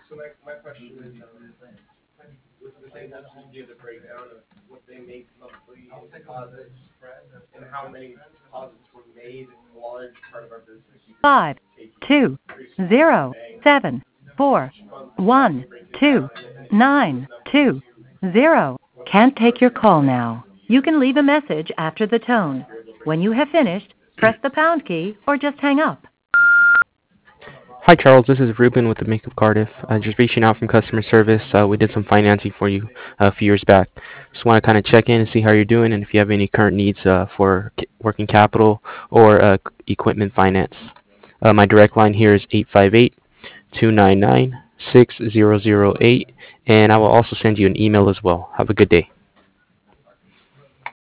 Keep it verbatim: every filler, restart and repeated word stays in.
So my, my question is, um, with the same helps you give the breakdown of what they make monthly in deposits and how many deposits were made. A large part of our business you could Five, take two, recently from zero, banks. seven, four, Each month one, exactly breaks it two, down, and, and it gives you those nine, numbers two, to zero. once Can't you take start your getting call paid now. for the You year. can leave a message after the tone. You're able to break When it you down have into finished, this. press the pound key or just hang up. Hi, Charles. This is Ruben with the Make of Cardiff. Uh, just reaching out from customer service. Uh, we did some financing for you uh, a few years back. Just want to kind of check in and see how you're doing and if you have any current needs uh, for c- working capital or uh, c- equipment finance. Uh, my direct line here is eight five eight, two nine nine, six zero zero eight, and I will also send you an email as well. Have a good day.